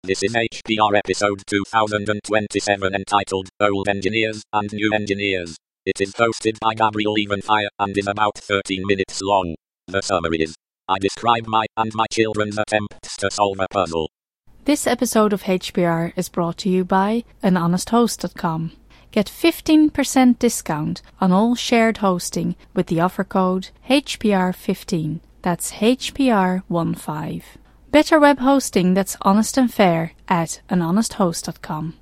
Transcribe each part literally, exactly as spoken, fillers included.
This is H P R episode two thousand twenty-seven entitled Old Engineers and New Engineers. It is hosted by Gabriel Evenfire and is about thirteen minutes long. The summary is, I describe my and my children's attempts to solve a puzzle. This episode of H P R is brought to you by an honest host dot com. Get fifteen percent discount on all shared hosting with the offer code H P R fifteen. That's H P R fifteen. Better web hosting that's honest and fair at an honest host dot com.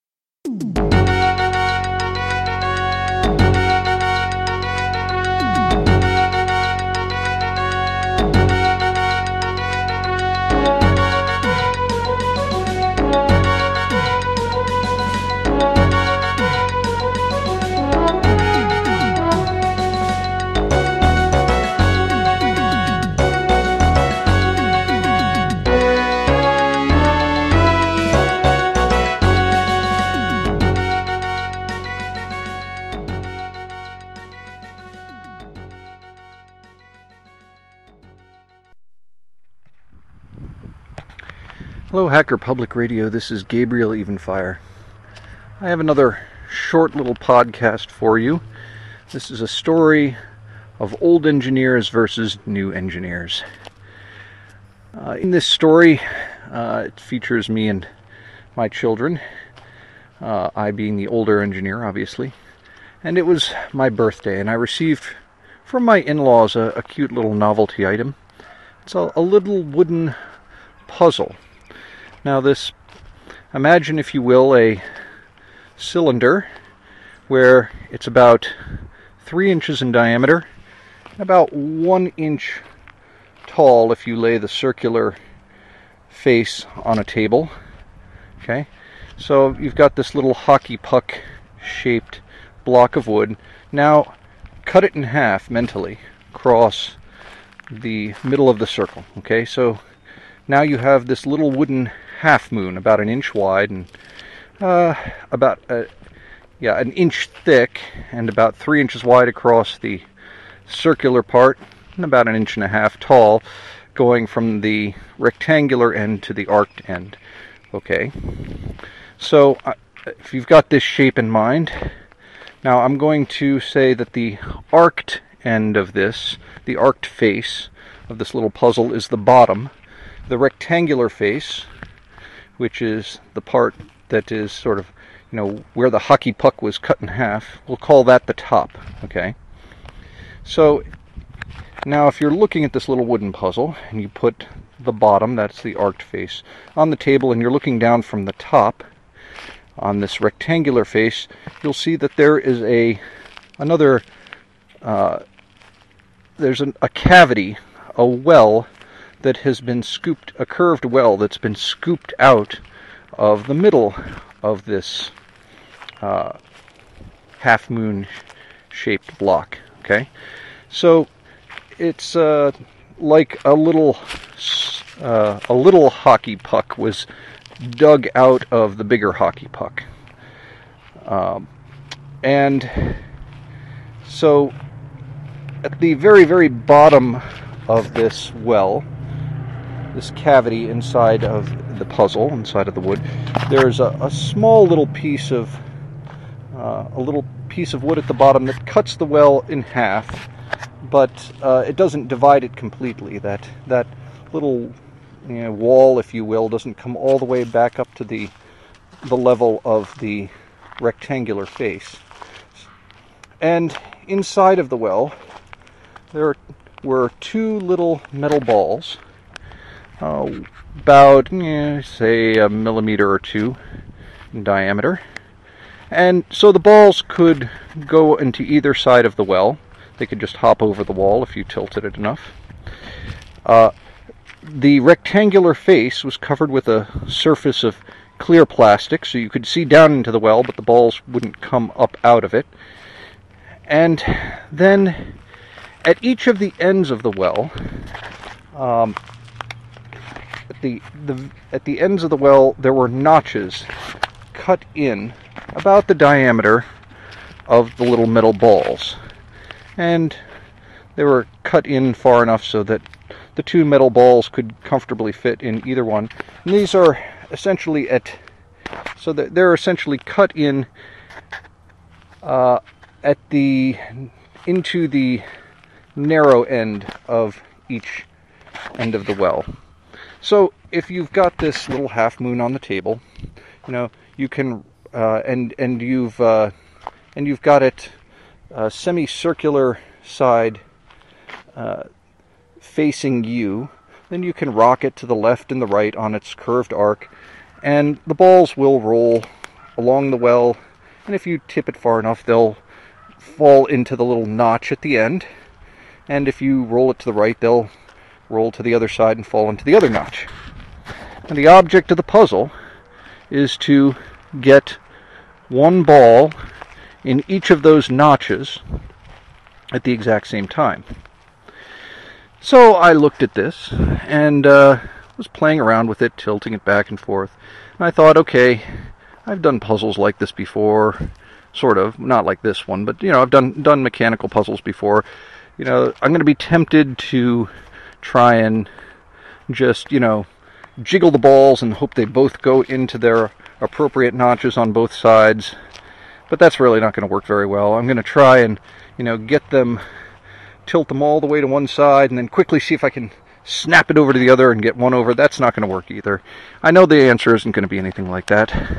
Hello Hacker Public Radio, this is Gabriel Evenfire. I have another short little podcast for you. This is a story of old engineers versus new engineers. Uh, in this story, uh, it features me and my children, uh, I being the older engineer, obviously. And it was my birthday, and I received from my in-laws a, a cute little novelty item. It's a, a little wooden puzzle. Now this, imagine if you will, a cylinder where it's about three inches in diameter, about one inch tall if you lay the circular face on a table. Okay, so you've got this little hockey puck shaped block of wood. Now cut it in half mentally across the middle of the circle. Okay, so now you have this little wooden half moon, about an inch wide and uh, about uh, yeah an inch thick and about three inches wide across the circular part and about an inch and a half tall, going from the rectangular end to the arced end. Okay, so uh, if you've got this shape in mind, now I'm going to say that the arced end of this, the arced face of this little puzzle, is the bottom. The rectangular face, which is the part that is sort of, you know, where the hockey puck was cut in half, we'll call that the top, okay? So, now if you're looking at this little wooden puzzle, and you put the bottom, that's the arced face, on the table, and you're looking down from the top, on this rectangular face, you'll see that there is a, another, uh, there's an, a cavity, a well, that has been scooped, a curved well that's been scooped out of the middle of this uh, half moon shaped block. Okay, so it's uh, like a little uh, a little hockey puck was dug out of the bigger hockey puck, um, and so at the very very bottom of this well, this cavity inside of the puzzle, inside of the wood, there's a, a small little piece of uh, a little piece of wood at the bottom that cuts the well in half, but uh, it doesn't divide it completely. That that little, you know, wall, if you will, doesn't come all the way back up to the the level of the rectangular face. And inside of the well, there were two little metal balls, Uh, about, eh, say, a millimeter or two in diameter. And so the balls could go into either side of the well. They could just hop over the wall if you tilted it enough. Uh, the rectangular face was covered with a surface of clear plastic, so you could see down into the well, but the balls wouldn't come up out of it. And then at each of the ends of the well, um, At the, the at the ends of the well, there were notches cut in about the diameter of the little metal balls, and they were cut in far enough so that the two metal balls could comfortably fit in either one. And these are essentially at, so that they're essentially cut in uh, at the, into the narrow end of each end of the well. So if you've got this little half moon on the table, you know, you can, uh, and, and you've, uh, and you've got it uh, semicircular side uh, facing you, then you can rock it to the left and the right on its curved arc, and the balls will roll along the well, and if you tip it far enough, they'll fall into the little notch at the end, and if you roll it to the right, they'll roll to the other side and fall into the other notch. And the object of the puzzle is to get one ball in each of those notches at the exact same time. So I looked at this and uh, was playing around with it, tilting it back and forth. And I thought, okay, I've done puzzles like this before, sort of, not like this one, but you know, I've done done mechanical puzzles before. You know, I'm going to be tempted to try and just, you know, jiggle the balls and hope they both go into their appropriate notches on both sides. But that's really not going to work very well. I'm going to try and, you know, get them, tilt them all the way to one side, and then quickly see if I can snap it over to the other and get one over. That's not going to work either. I know the answer isn't going to be anything like that.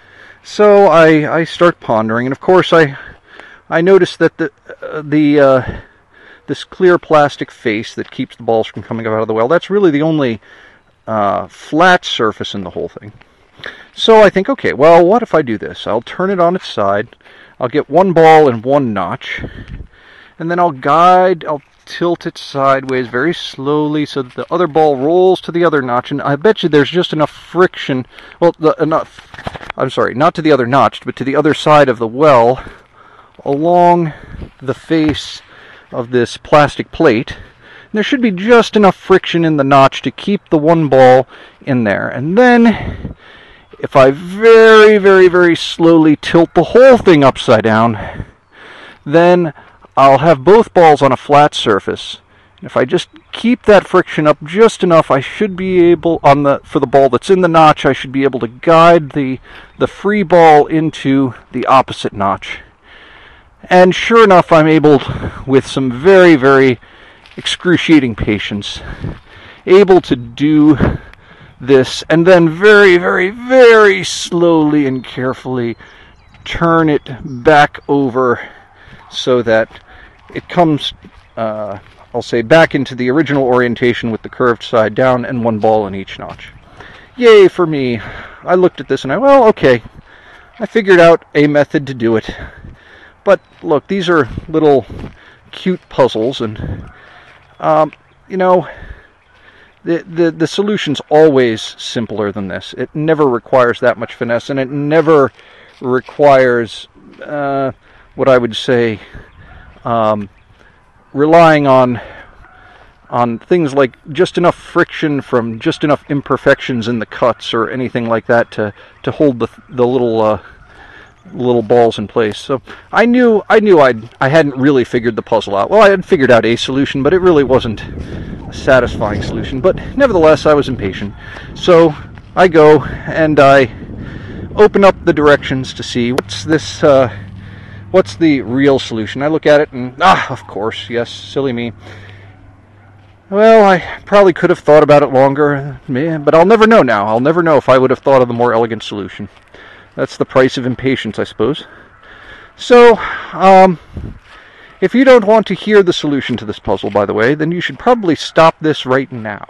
So I, I start pondering, and of course I I notice that the uh, the uh, this clear plastic face that keeps the balls from coming out of the well, that's really the only uh, flat surface in the whole thing. So I think, okay, well, what if I do this? I'll turn it on its side, I'll get one ball in one notch, and then I'll guide, I'll tilt it sideways very slowly so that the other ball rolls to the other notch, and I bet you there's just enough friction, well, the, enough, I'm sorry, not to the other notch, but to the other side of the well, along the face of this plastic plate. And there should be just enough friction in the notch to keep the one ball in there. And then, if I very, very, very slowly tilt the whole thing upside down, then I'll have both balls on a flat surface. And if I just keep that friction up just enough, I should be able, on the for the ball that's in the notch, I should be able to guide the the free ball into the opposite notch. And sure enough, I'm able, with some very, very excruciating patience, able to do this, and then very, very, very slowly and carefully turn it back over so that it comes, uh, I'll say, back into the original orientation with the curved side down and one ball in each notch. Yay for me. I looked at this and I, well, okay, I figured out a method to do it. But look, these are little cute puzzles, and um, you know, the, the the solution's always simpler than this. It never requires that much finesse, and it never requires uh, what I would say um, relying on on things like just enough friction from just enough imperfections in the cuts or anything like that to to hold the the little. Uh, little balls in place. So I knew I knew I'd I hadn't really figured the puzzle out. Well, I had figured out a solution, but it really wasn't a satisfying solution. But nevertheless, I was impatient. So I go and I open up the directions to see what's this uh, what's the real solution. I look at it and ah, of course, yes, silly me. Well, I probably could have thought about it longer, but I'll never know now. I'll never know if I would have thought of the more elegant solution. That's the price of impatience, I suppose. So, um, if you don't want to hear the solution to this puzzle, by the way, then you should probably stop this right now.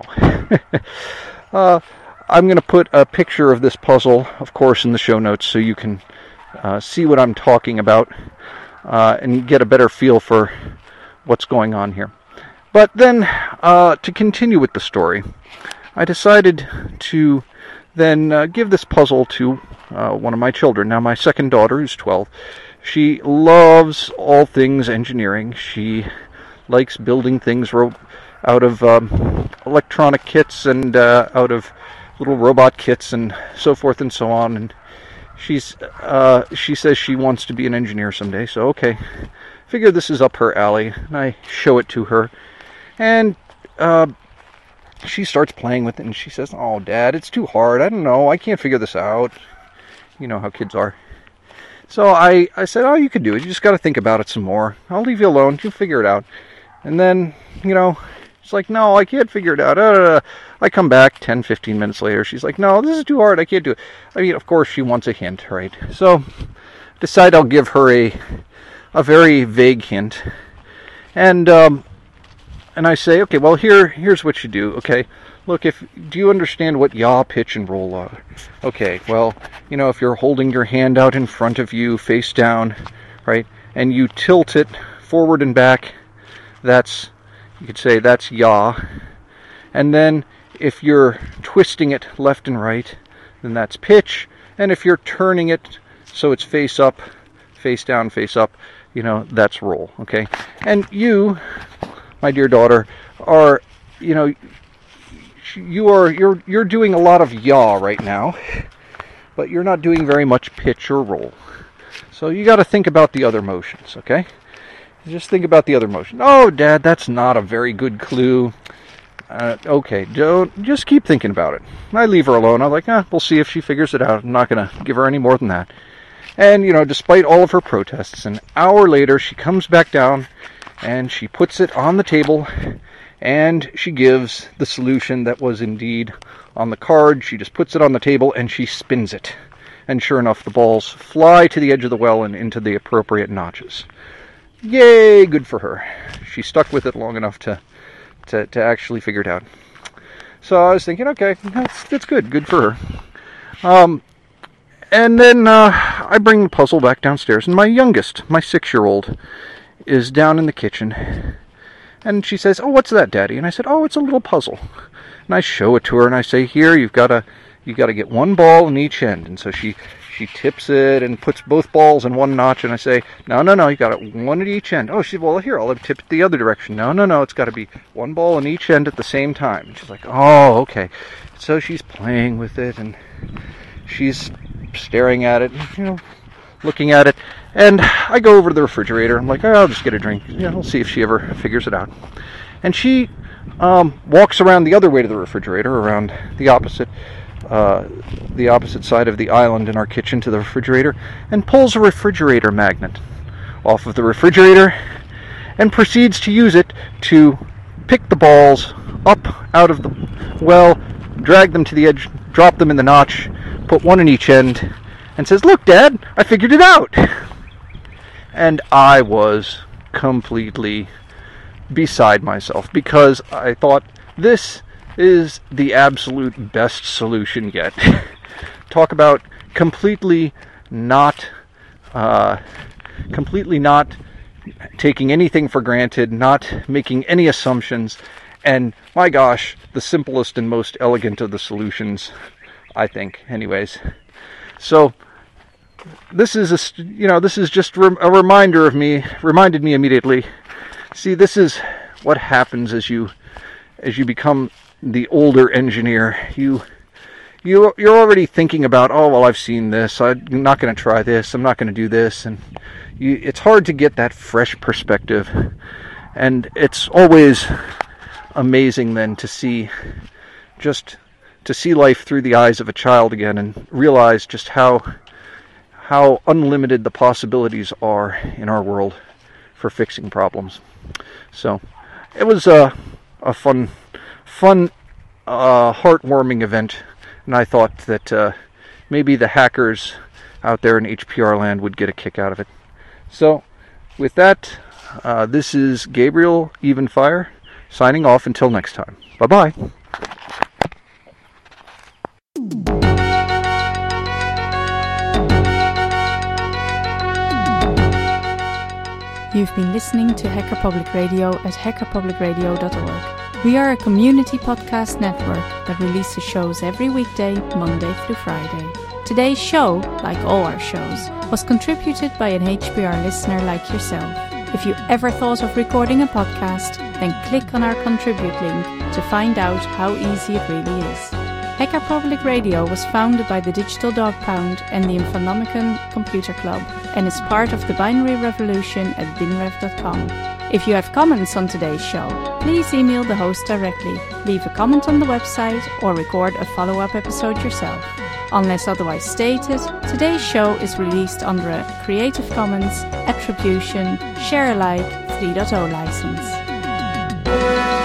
uh, I'm going to put a picture of this puzzle, of course, in the show notes so you can uh, see what I'm talking about uh, and get a better feel for what's going on here. But then, uh, to continue with the story, I decided to then uh, give this puzzle to uh, one of my children. Now, my second daughter, who's twelve, she loves all things engineering. She likes building things ro- out of um, electronic kits and uh, out of little robot kits and so forth and so on. And she's uh, she says she wants to be an engineer someday. So, okay, figure this is up her alley, and I show it to her. And uh, she starts playing with it, and she says, "Oh, Dad, it's too hard. I don't know. I can't figure this out." You know how kids are. So I, I said, "Oh, you can do it. You just got to think about it some more. I'll leave you alone. You'll figure it out." And then, you know, she's like, "No, I can't figure it out." Uh, I come back ten, fifteen minutes later. She's like, "No, this is too hard. I can't do it." I mean, of course, she wants a hint, right? So decide I'll give her a a very vague hint. And um, and I say, "Okay, well, here here's what you do, okay? Look, if do you understand what yaw, pitch, and roll are? Okay, well, you know, if you're holding your hand out in front of you, face down, right, and you tilt it forward and back, that's, you could say that's yaw. And then if you're twisting it left and right, then that's pitch. And if you're turning it so it's face up, face down, face up, you know, that's roll, okay? And you, my dear daughter, are, you know, you are you're you're doing a lot of yaw right now, but you're not doing very much pitch or roll. So you got to think about the other motions, okay? Just think about the other motion. Oh, Dad, that's not a very good clue. Uh, okay, don't just keep thinking about it. I leave her alone. I'm like, ah, we'll see if she figures it out. I'm not gonna give her any more than that. And you know, despite all of her protests, an hour later she comes back down and she puts it on the table. And she gives the solution that was indeed on the card. She just puts it on the table and she spins it. And sure enough, the balls fly to the edge of the well and into the appropriate notches. Yay, good for her. She stuck with it long enough to, to, to actually figure it out. So I was thinking, okay, that's, that's good. Good for her. Um, and then uh, I bring the puzzle back downstairs. And my youngest, my six-year-old, is down in the kitchen. And she says, "Oh, what's that, Daddy?" And I said, "Oh, it's a little puzzle." And I show it to her, and I say, "Here, you've got to, you got to get one ball in each end." And so she, she tips it and puts both balls in one notch. And I say, "No, no, no, you got it one at each end." Oh, she said, "Well, here, I'll tip it the other direction." "No, no, no, it's got to be one ball in each end at the same time." And she's like, "Oh, okay." So she's playing with it, and she's staring at it, you know, looking at it. And I go over to the refrigerator. I'm like, oh, I'll just get a drink. Yeah, we'll see if she ever figures it out. And she um, walks around the other way to the refrigerator, around the opposite, uh, the opposite side of the island in our kitchen to the refrigerator, and pulls a refrigerator magnet off of the refrigerator, and proceeds to use it to pick the balls up out of the well, drag them to the edge, drop them in the notch, put one in each end, and says, "Look, Dad, I figured it out." And I was completely beside myself, because I thought, this is the absolute best solution yet. Talk about completely not, uh, completely not taking anything for granted, not making any assumptions, and my gosh, the simplest and most elegant of the solutions, I think, anyways. So this is a, you know, this is just a reminder of me, reminded me immediately. See, this is what happens as you, as you become the older engineer. You, you, you're already thinking about, oh, well, I've seen this. I'm not going to try this. I'm not going to do this. And you, it's hard to get that fresh perspective. And it's always amazing then to see, just to see life through the eyes of a child again, and realize just how how unlimited the possibilities are in our world for fixing problems. So it was a, a fun, fun, uh, heartwarming event, and I thought that uh, maybe the hackers out there in H P R land would get a kick out of it. So with that, uh, this is Gabriel Evenfire signing off until next time. Bye-bye. You've been listening to Hacker Public Radio at hacker public radio dot org. We are a community podcast network that releases shows every weekday, Monday through Friday. Today's show, like all our shows, was contributed by an H P R listener like yourself. If you ever thought of recording a podcast, then click on our contribute link to find out how easy it really is. Hacker Public Radio was founded by the Digital Dog Pound and the Infonomicon Computer Club, and is part of the binary revolution at binrev dot com. If you have comments on today's show, please email the host directly, leave a comment on the website, or record a follow-up episode yourself. Unless otherwise stated, today's show is released under a Creative Commons Attribution Share Alike three point oh license.